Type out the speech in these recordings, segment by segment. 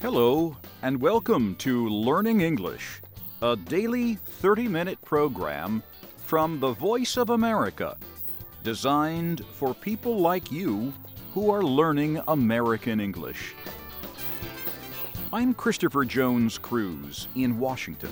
Hello, and welcome to Learning English, a daily 30-minute program from the Voice of America, designed for people like you who are learning American English. I'm Christopher Jones Cruz in Washington.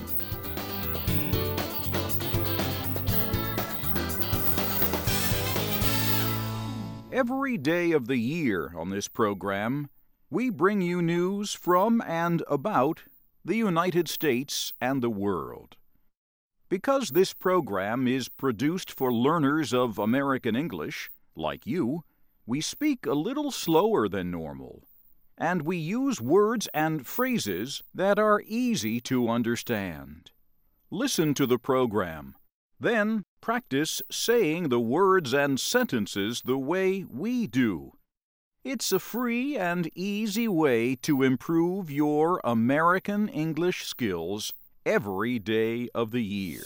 Every day of the year on this program, we bring you news from and about the United States and the world. Because this program is produced for learners of American English, like you, we speak a little slower than normal, and we use words and phrases that are easy to understand. Listen to the program, then practice saying the words and sentences the way we do. It's a free and easy way to improve your American English skills every day of the year.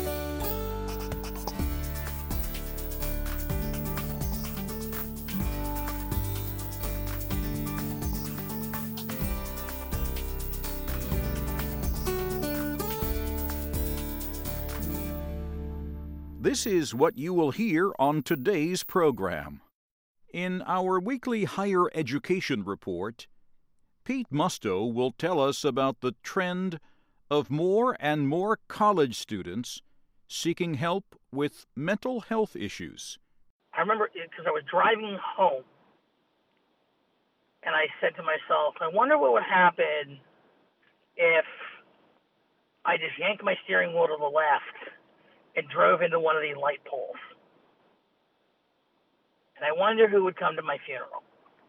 This is what you will hear on today's program. In our weekly higher education report, Pete Musto will tell us about the trend of more and more college students seeking help with mental health issues. I remember because I was driving home, and I said to myself, I wonder what would happen if I just yanked my steering wheel to the left and drove into one of these light poles. And I wonder who would come to my funeral.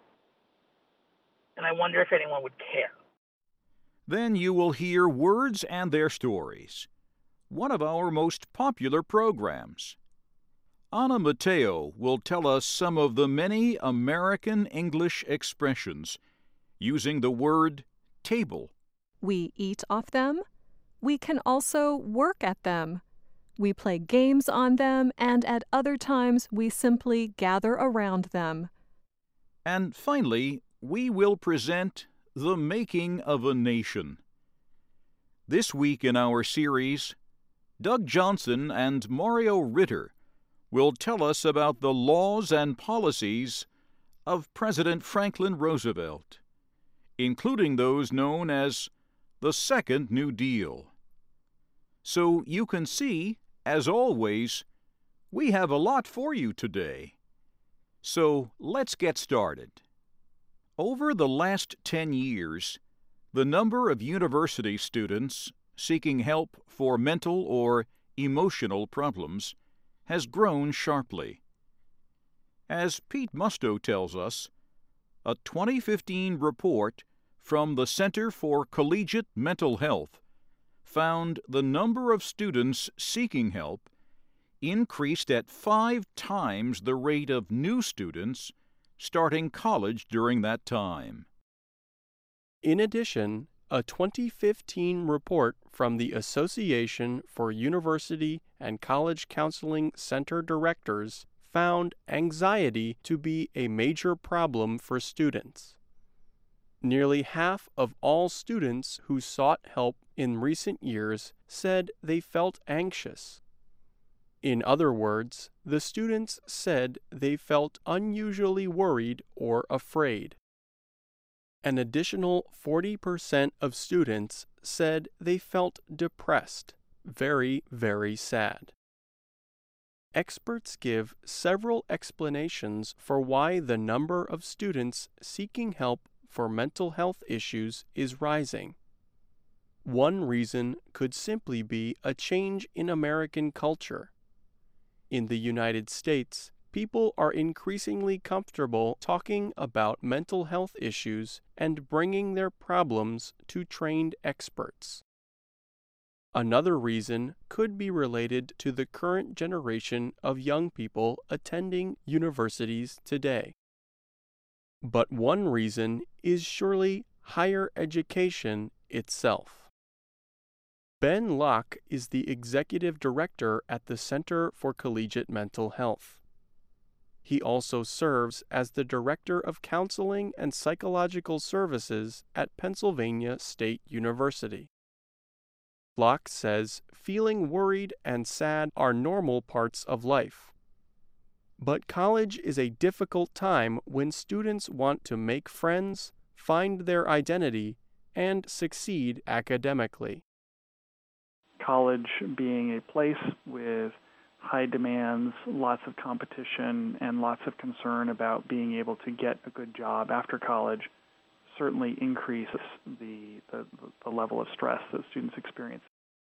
And I wonder if anyone would care. Then you will hear Words and Their Stories, one of our most popular programs. Anna Mateo will tell us some of the many American English expressions using the word table. We eat off them. We can also work at them. We play games on them, and at other times we simply gather around them. And finally, we will present The Making of a Nation. This week in our series, Doug Johnson and Mario Ritter will tell us about the laws and policies of President Franklin Roosevelt, including those known as the Second New Deal. So you can see, as always, we have a lot for you today. So let's get started. Over the last 10 years, the number of university students seeking help for mental or emotional problems has grown sharply. As Pete Musto tells us, a 2015 report from the Center for Collegiate Mental Health found the number of students seeking help increased at 5 times the rate of new students starting college during that time. In addition, a 2015 report from the Association for University and College Counseling Center Directors found anxiety to be a major problem for students. Nearly half of all students who sought help in recent years said they felt anxious. In other words, the students said they felt unusually worried or afraid. An additional 40% of students said they felt depressed, very, very sad. Experts give several explanations for why the number of students seeking help for mental health issues is rising. One reason could simply be a change in American culture. In the United States, people are increasingly comfortable talking about mental health issues and bringing their problems to trained experts. Another reason could be related to the current generation of young people attending universities today. But one reason is surely higher education itself. Ben Locke is the executive director at the Center for Collegiate Mental Health. He also serves as the Director of Counseling and Psychological Services at Pennsylvania State University. Locke says feeling worried and sad are normal parts of life. But college is a difficult time when students want to make friends, find their identity, and succeed academically. College being a place with high demands, lots of competition, and lots of concern about being able to get a good job after college certainly increases the level of stress that students experience.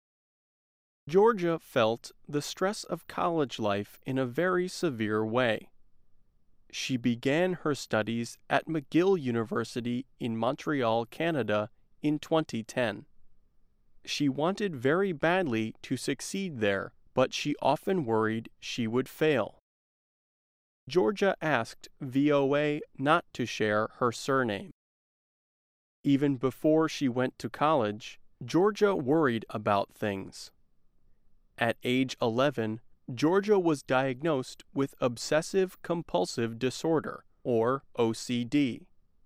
Georgia felt the stress of college life in a very severe way. She began her studies at McGill University in Montreal, Canada, in 2010. She wanted very badly to succeed there, but she often worried she would fail. Georgia asked VOA not to share her surname. Even before she went to college, Georgia worried about things. At age 11, Georgia was diagnosed with obsessive-compulsive disorder, or OCD.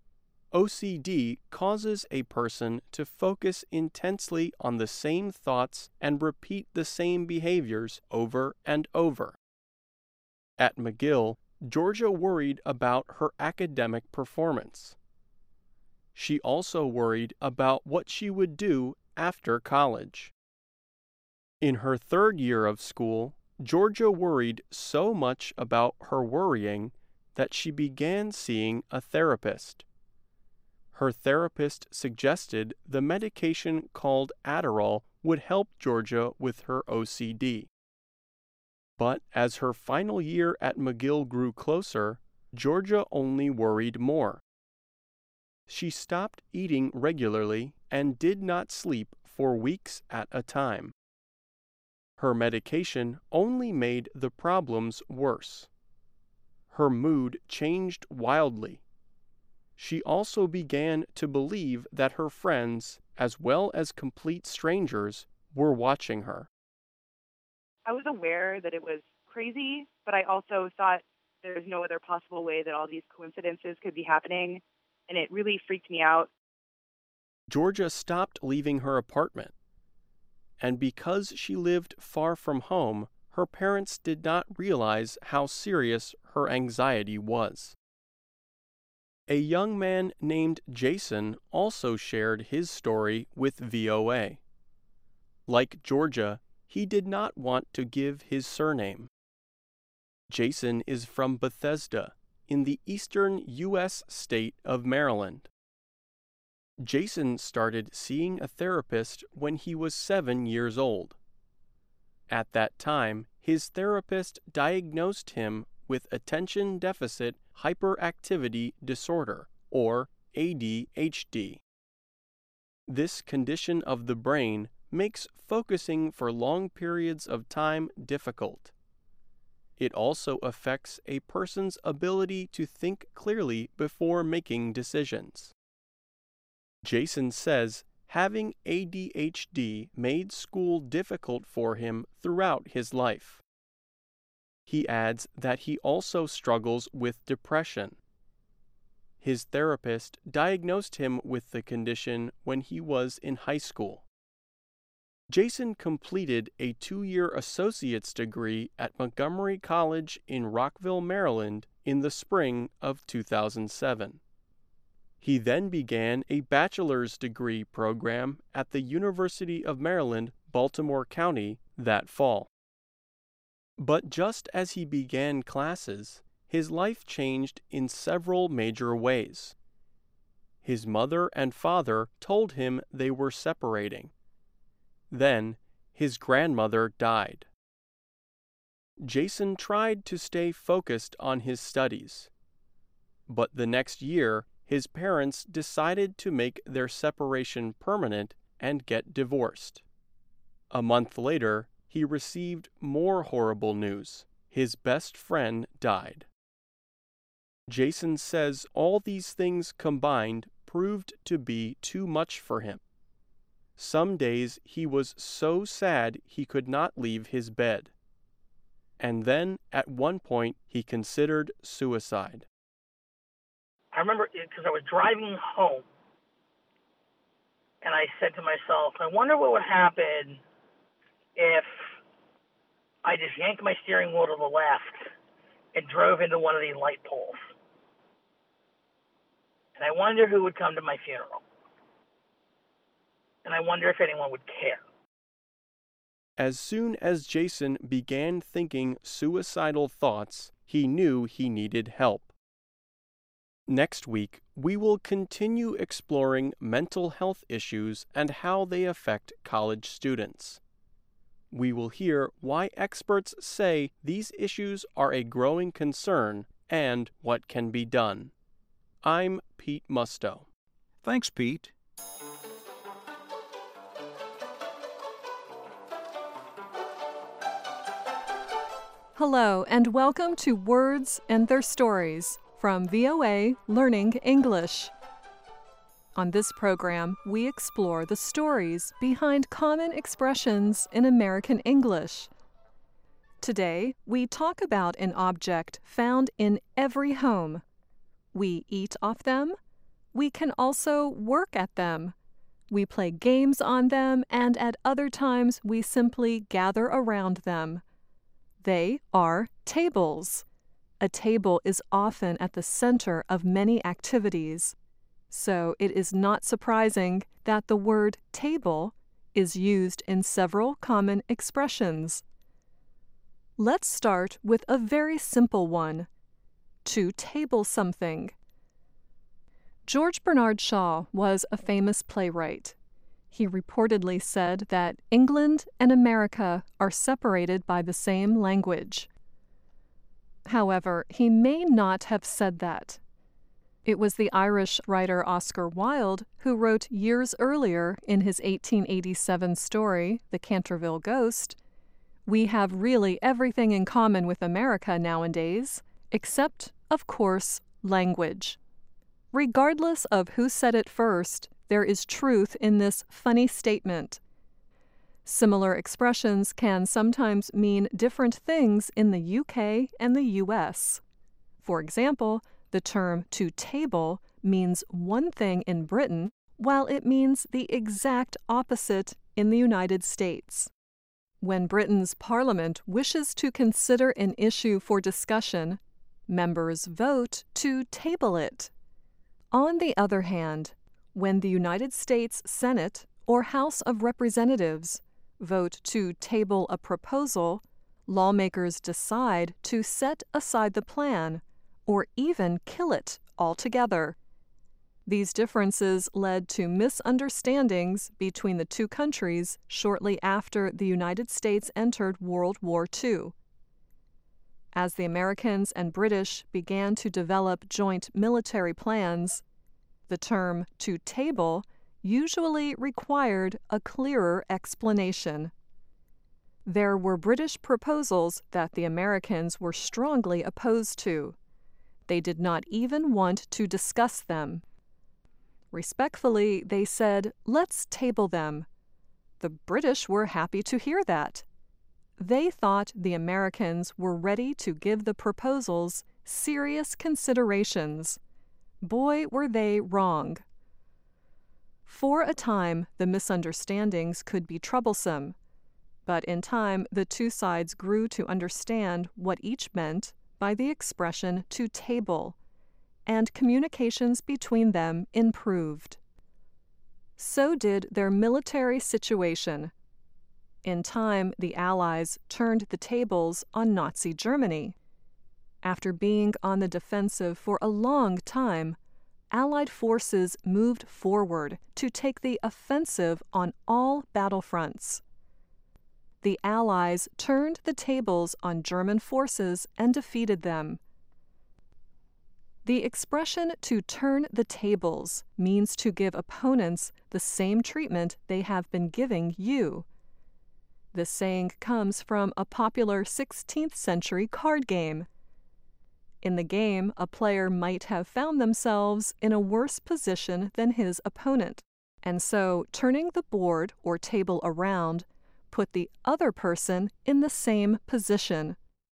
OCD causes a person to focus intensely on the same thoughts and repeat the same behaviors over and over. At McGill, Georgia worried about her academic performance. She also worried about what she would do after college. In her third year of school, Georgia worried so much about her worrying that she began seeing a therapist. Her therapist suggested the medication called Adderall would help Georgia with her OCD. But as her final year at McGill grew closer, Georgia only worried more. She stopped eating regularly and did not sleep for weeks at a time. Her medication only made the problems worse. Her mood changed wildly. She also began to believe that her friends, as well as complete strangers, were watching her. I was aware that it was crazy, but I also thought there's no other possible way that all these coincidences could be happening, and it really freaked me out. Georgia stopped leaving her apartment, and because she lived far from home, her parents did not realize how serious her anxiety was. A young man named Jason also shared his story with VOA. Like Georgia, he did not want to give his surname. Jason is from Bethesda, in the eastern U.S. state of Maryland. Jason started seeing a therapist when he was 7 years old. At that time, his therapist diagnosed him with attention deficit hyperactivity disorder, or ADHD. This condition of the brain makes focusing for long periods of time difficult. It also affects a person's ability to think clearly before making decisions. Jason says having ADHD made school difficult for him throughout his life. He adds that he also struggles with depression. His therapist diagnosed him with the condition when he was in high school. Jason completed a 2-year associate's degree at Montgomery College in Rockville, Maryland, in the spring of 2007. He then began a bachelor's degree program at the University of Maryland, Baltimore County, that fall. But just as he began classes, his life changed in several major ways. His mother and father told him they were separating. Then, his grandmother died. Jason tried to stay focused on his studies. But the next year, his parents decided to make their separation permanent and get divorced. A month later, he received more horrible news. His best friend died. Jason says all these things combined proved to be too much for him. Some days he was so sad he could not leave his bed. and then at one point he considered suicide. I remember because I was driving home, and I said to myself, I wonder what would happen if I just yanked my steering wheel to the left and drove into one of these light poles. And I wonder who would come to my funeral. And I wonder if anyone would care. As soon as Jason began thinking suicidal thoughts, he knew he needed help. Next week, we will continue exploring mental health issues and how they affect college students. We will hear why experts say these issues are a growing concern and what can be done. I'm Pete Musto. Thanks, Pete. Hello, and welcome to Words and Their Stories from VOA Learning English. On this program, we explore the stories behind common expressions in American English. Today, we talk about an object found in every home. We eat off them. We can also work at them. We play games on them, and at other times we simply gather around them. They are tables. A table is often at the center of many activities, so it is not surprising that the word table is used in several common expressions. Let's start with a very simple one: to table something. George Bernard Shaw was a famous playwright. He reportedly said that England and America are separated by the same language. However, he may not have said that. It was the Irish writer Oscar Wilde who wrote years earlier in his 1887 story, The Canterville Ghost, "We have really everything in common with America nowadays, except, of course, language." Regardless of who said it first, there is truth in this funny statement. Similar expressions can sometimes mean different things in the UK and the US. For example, the term to table means one thing in Britain, while it means the exact opposite in the United States. When Britain's Parliament wishes to consider an issue for discussion, members vote to table it. On the other hand, when the United States Senate or House of Representatives vote to table a proposal, lawmakers decide to set aside the plan or even kill it altogether. These differences led to misunderstandings between the two countries shortly after the United States entered World War II. As the Americans and British began to develop joint military plans, the term to table usually required a clearer explanation. There were British proposals that the Americans were strongly opposed to. They did not even want to discuss them. Respectfully, they said, "Let's table them." The British were happy to hear that. They thought the Americans were ready to give the proposals serious considerations. Boy, were they wrong. For a time, the misunderstandings could be troublesome, but in time, the two sides grew to understand what each meant by the expression to table, and communications between them improved. So did their military situation. In time, the Allies turned the tables on Nazi Germany. After being on the defensive for a long time, Allied forces moved forward to take the offensive on all battlefronts. The Allies turned the tables on German forces and defeated them. The expression to turn the tables means to give opponents the same treatment they have been giving you. This saying comes from a popular 16th century card game. In the game, a player might have found themselves in a worse position than his opponent, and so turning the board or table around put the other person in the same position.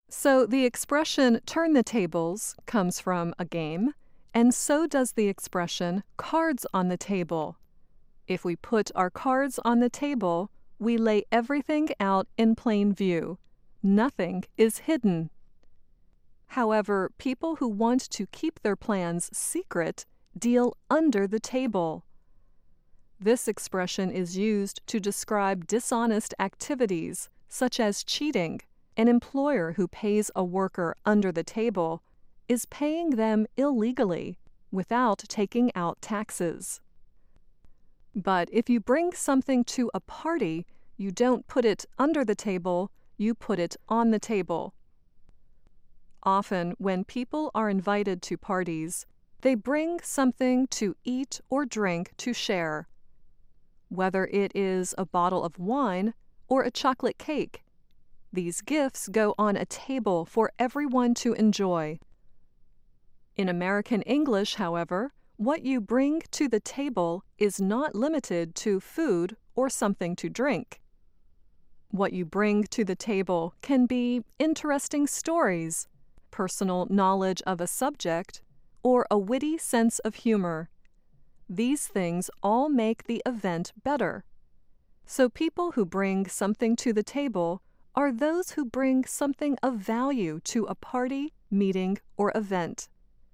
So the expression turn the tables comes from a game, and so does the expression cards on the table. If we put our cards on the table, we lay everything out in plain view. Nothing is hidden. However, people who want to keep their plans secret deal under the table. This expression is used to describe dishonest activities, such as cheating. An employer who pays a worker under the table is paying them illegally without taking out taxes. But if you bring something to a party, you don't put it under the table, you put it on the table. Often, when people are invited to parties, they bring something to eat or drink to share. Whether it is a bottle of wine or a chocolate cake, these gifts go on a table for everyone to enjoy. In American English, however, what you bring to the table is not limited to food or something to drink. What you bring to the table can be interesting stories, personal knowledge of a subject, or a witty sense of humor. These things all make the event better. So people who bring something to the table are those who bring something of value to a party, meeting, or event.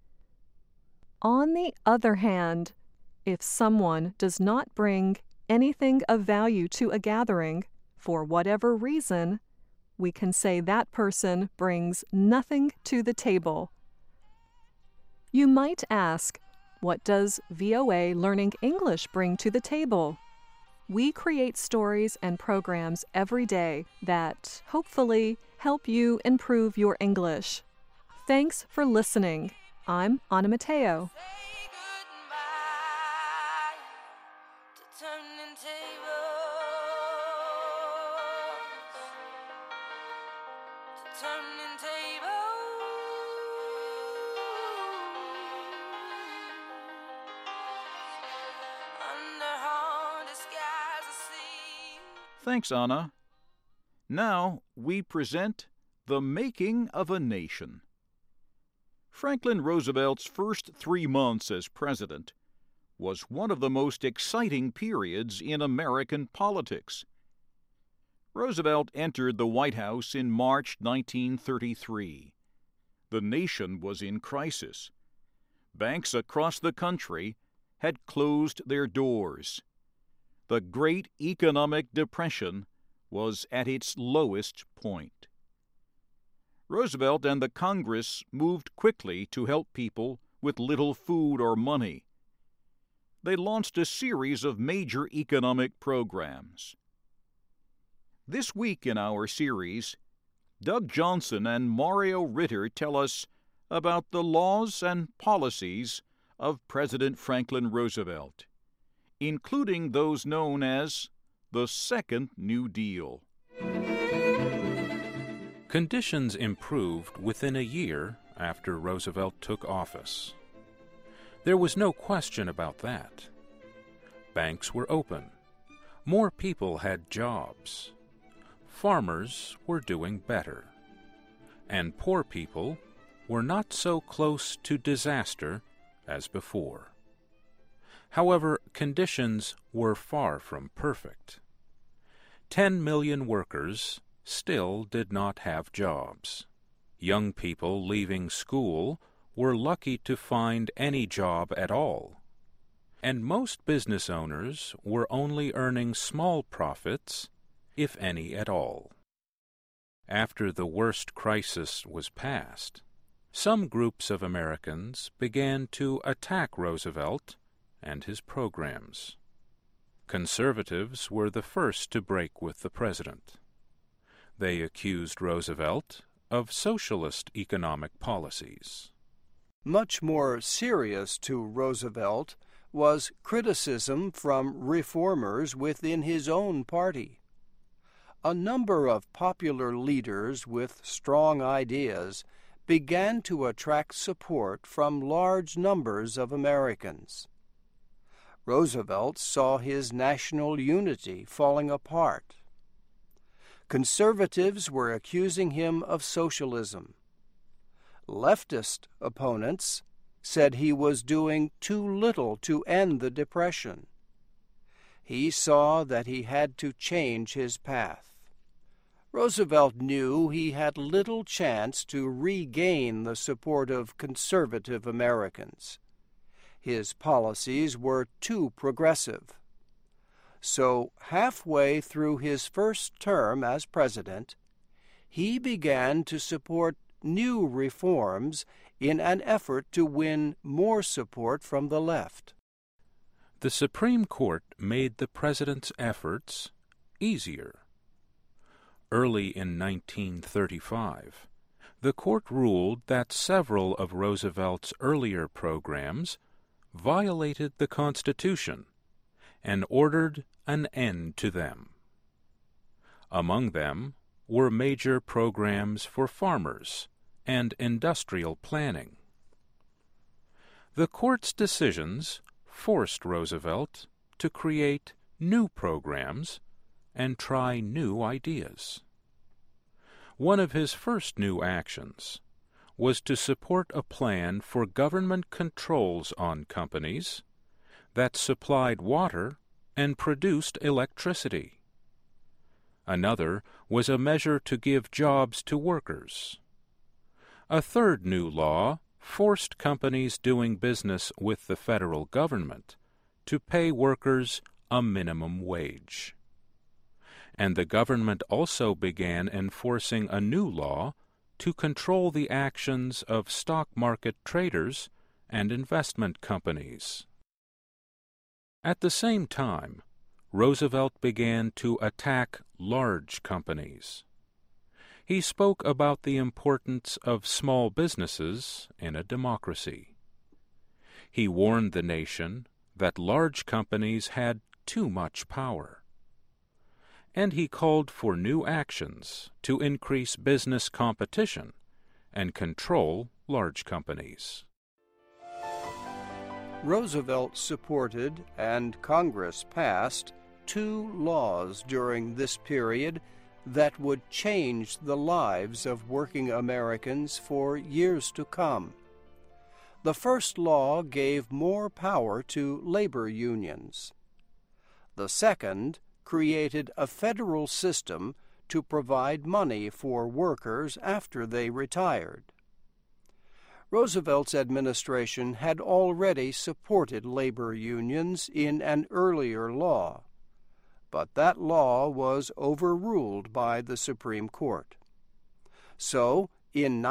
On the other hand, if someone does not bring anything of value to a gathering, for whatever reason, we can say that person brings nothing to the table. You might ask, what does VOA Learning English bring to the table? We create stories and programs every day that, hopefully, help you improve your English. Thanks for listening. I'm Anna Mateo. Thanks, Anna. Now we present The Making of a Nation. Franklin Roosevelt's first 3 months as president was one of the most exciting periods in American politics. Roosevelt entered the White House in March 1933. The nation was in crisis. Banks across the country had closed their doors. The Great Economic Depression was at its lowest point. Roosevelt and the Congress moved quickly to help people with little food or money. They launched a series of major economic programs. This week in our series, Doug Johnson and Mario Ritter tell us about the laws and policies of President Franklin Roosevelt, including those known as the Second New Deal. Conditions improved within a year after Roosevelt took office. There was no question about that. Banks were open. More people had jobs. Farmers were doing better. And poor people were not so close to disaster as before. However, conditions were far from perfect. 10 million workers still did not have jobs. Young people leaving school were lucky to find any job at all. And most business owners were only earning small profits, if any at all. After the worst crisis was past, some groups of Americans began to attack Roosevelt and his programs. Conservatives were the first to break with the president. They accused Roosevelt of socialist economic policies. Much more serious to Roosevelt was criticism from reformers within his own party. A number of popular leaders with strong ideas began to attract support from large numbers of Americans. Roosevelt saw his national unity falling apart. Conservatives were accusing him of socialism. Leftist opponents said he was doing too little to end the Depression. He saw that he had to change his path. Roosevelt knew he had little chance to regain the support of conservative Americans. His policies were too progressive. So, halfway through his first term as president, he began to support new reforms in an effort to win more support from the left. The Supreme Court made the president's efforts easier. Early in 1935, the court ruled that several of Roosevelt's earlier programs violated the Constitution and ordered an end to them. Among them were major programs for farmers and industrial planning. The court's decisions forced Roosevelt to create new programs and try new ideas. One of his first new actions was to support a plan for government controls on companies that supplied water and produced electricity. Another was a measure to give jobs to workers. A third new law forced companies doing business with the federal government to pay workers a minimum wage. And the government also began enforcing a new law to control the actions of stock market traders and investment companies. At the same time, Roosevelt began to attack large companies. He spoke about the importance of small businesses in a democracy. He warned the nation that large companies had too much power. And he called for new actions to increase business competition and control large companies. Roosevelt supported and Congress passed 2 laws during this period that would change the lives of working Americans for years to come. The first law gave more power to labor unions. The second created a federal system to provide money for workers after they retired. Roosevelt's administration had already supported labor unions in an earlier law, but that law was overruled by the Supreme Court. So, in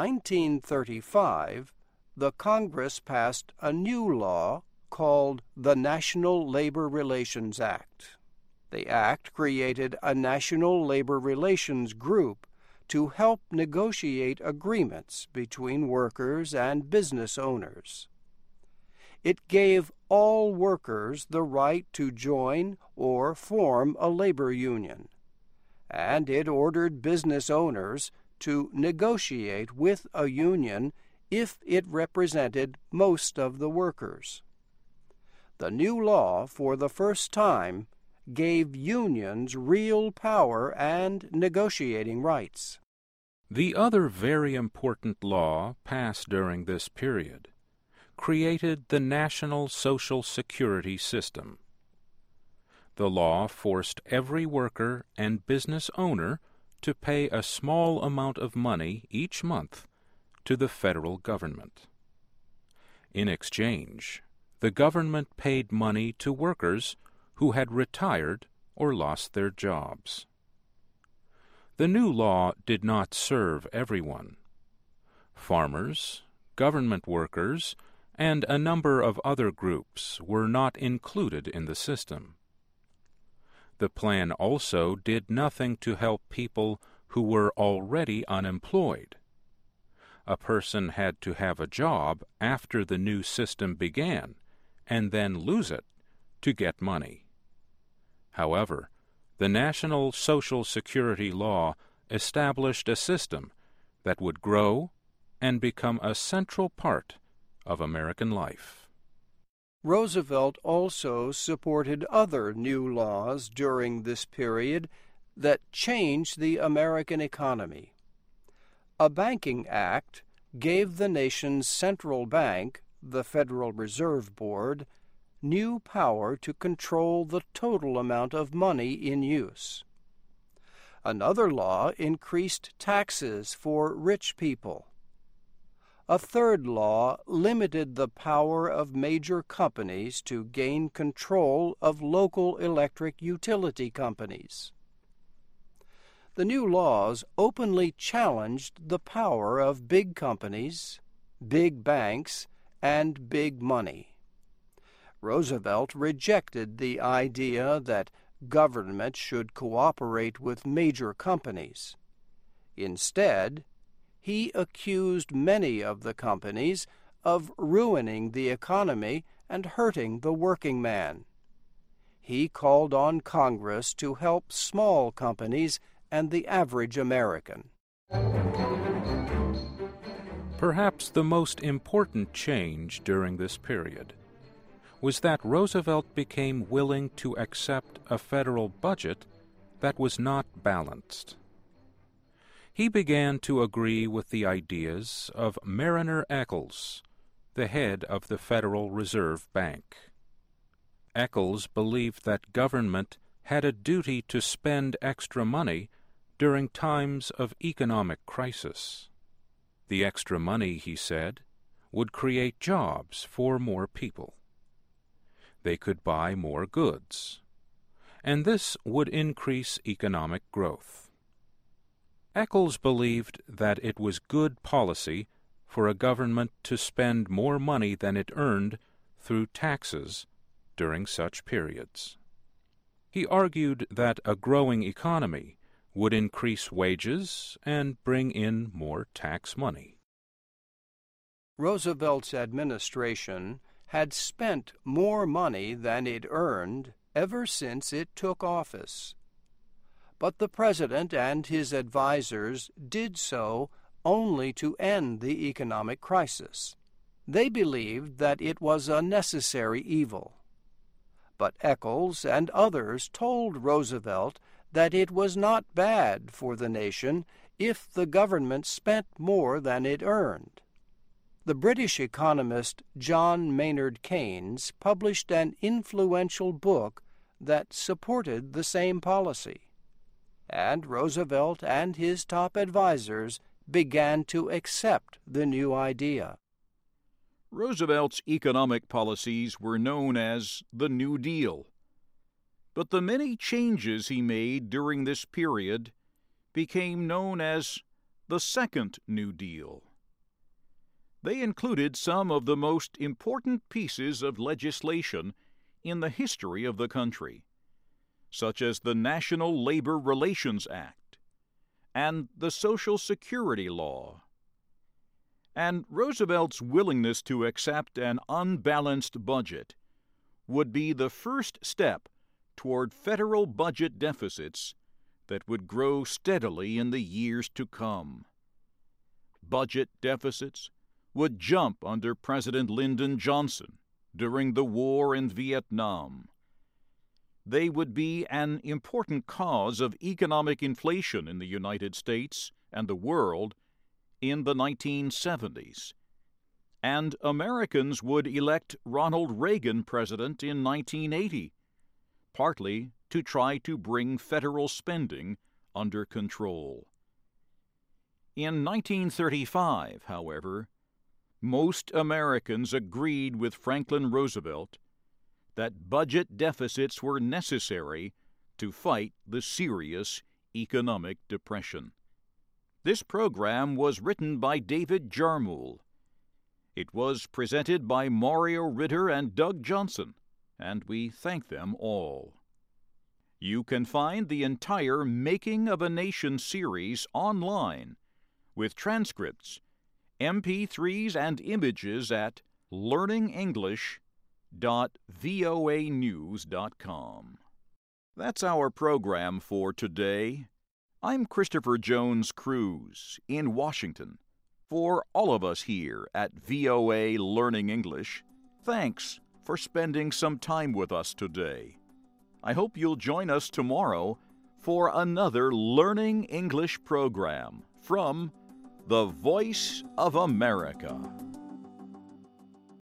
1935, the Congress passed a new law called the National Labor Relations Act. The act created a National Labor Relations Group to help negotiate agreements between workers and business owners. It gave all workers the right to join or form a labor union, and it ordered business owners to negotiate with a union if it represented most of the workers. The new law, for the first time, gave unions real power and negotiating rights. The other very important law passed during this period created the National Social Security System. The law forced every worker and business owner to pay a small amount of money each month to the federal government. In exchange, the government paid money to workers who had retired or lost their jobs. The new law did not serve everyone. Farmers, government workers, and a number of other groups were not included in the system. The plan also did nothing to help people who were already unemployed. A person had to have a job after the new system began and then lose it to get money. However, the National Social Security Law established a system that would grow and become a central part of American life. Roosevelt also supported other new laws during this period that changed the American economy. A banking act gave the nation's central bank, the Federal Reserve Board, new power to control the total amount of money in use. Another law increased taxes for rich people. A third law limited the power of major companies to gain control of local electric utility companies. The new laws openly challenged the power of big companies, big banks, and big money. Roosevelt rejected the idea that government should cooperate with major companies. Instead, he accused many of the companies of ruining the economy and hurting the working man. He called on Congress to help small companies and the average American. Perhaps the most important change during this period was that Roosevelt became willing to accept a federal budget that was not balanced. He began to agree with the ideas of Mariner Eccles, the head of the Federal Reserve Bank. Eccles believed that government had a duty to spend extra money during times of economic crisis. The extra money, he said, would create jobs for more people. They could buy more goods, and this would increase economic growth. Eccles believed that it was good policy for a government to spend more money than it earned through taxes during such periods. He argued that a growing economy would increase wages and bring in more tax money. Roosevelt's administration had spent more money than it earned ever since it took office. But the president and his advisers did so only to end the economic crisis. They believed that it was a necessary evil. But Eccles and others told Roosevelt that it was not bad for the nation if the government spent more than it earned. The British economist John Maynard Keynes published an influential book that supported the same policy, and Roosevelt and his top advisers began to accept the new idea. Roosevelt's economic policies were known as the New Deal, but the many changes he made during this period became known as the Second New Deal. They included some of the most important pieces of legislation in the history of the country, such as the National Labor Relations Act and the Social Security Law. And Roosevelt's willingness to accept an unbalanced budget would be the first step toward federal budget deficits that would grow steadily in the years to come. Budget deficits would jump under President Lyndon Johnson during the war in Vietnam. They would be an important cause of economic inflation in the United States and the world in the 1970s. And Americans would elect Ronald Reagan president in 1980, partly to try to bring federal spending under control. In 1935, however, most Americans agreed with Franklin Roosevelt that budget deficits were necessary to fight the serious economic depression. This program was written by David Jarmuel. It was presented by Mario Ritter and Doug Johnson, and we thank them all. You can find the entire Making of a Nation series online with transcripts, MP3s, and images at learningenglish.voanews.com. That's our program for today. I'm Christopher Jones Cruz in Washington. For all of us here at VOA Learning English, thanks for spending some time with us today. I hope you'll join us tomorrow for another Learning English program from the Voice of America.